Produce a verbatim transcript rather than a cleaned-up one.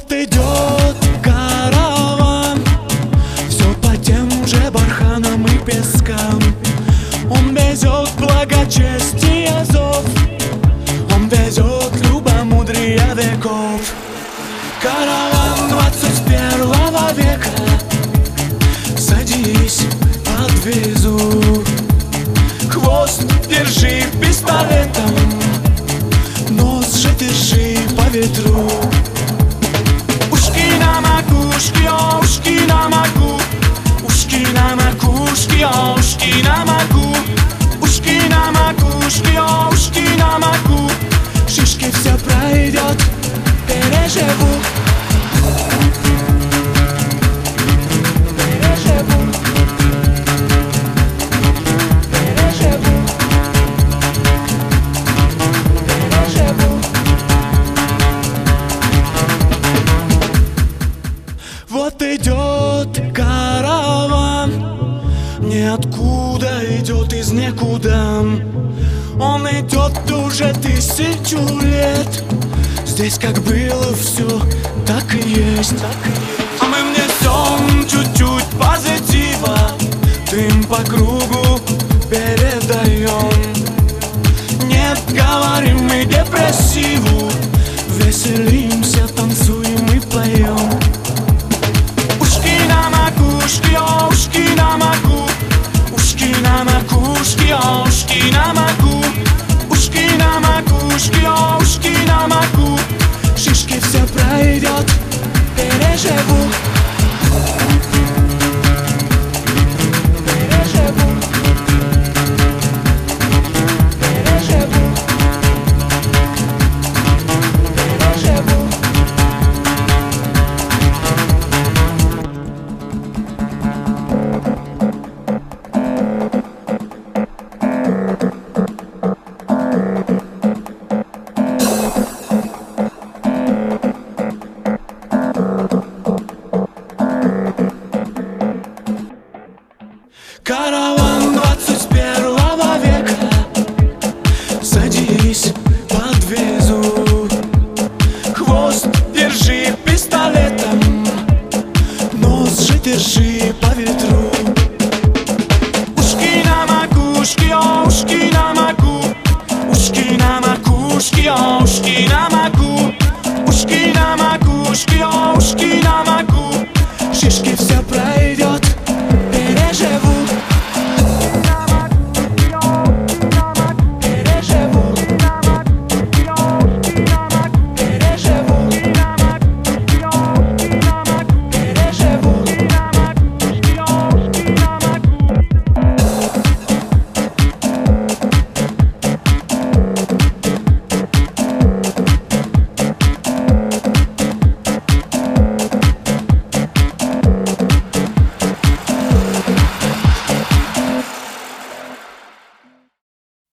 Вот идет караван, все по тем же барханам и пескам. Он везет благочестие зов, он везет любомудрие веков. Караван двадцать первого века, садись, подвезу. Хвост держи пистолетом, нос же держи по ветру. Ушки на макушке, о, ушки на маку, ушки на макушке, о, ушки на маку, ушки на макушке, о, ушки на маку. Шишки все пройдет, переживу. Вот идет караван, ниоткуда идет из никуда. Он идет уже тысячу лет. Здесь как было все, так и есть. А мы внесем чуть-чуть позитива, дым по кругу передаем. Нет, говорим мы депрессиву, веселимся, танцуем и поем. Ушки, о, ушки на маку, ушки на макушке, о, ушки на маку, ушки на макушке, о, ушки на маку. Шишки все пройдет, переживу. Караван двадцать первого века, садись, подвезу. Хвост держи пистолетом, нос же держи по ветру. Ушки на макушке, о, ушки на маку, ушки на макушке, о, ушки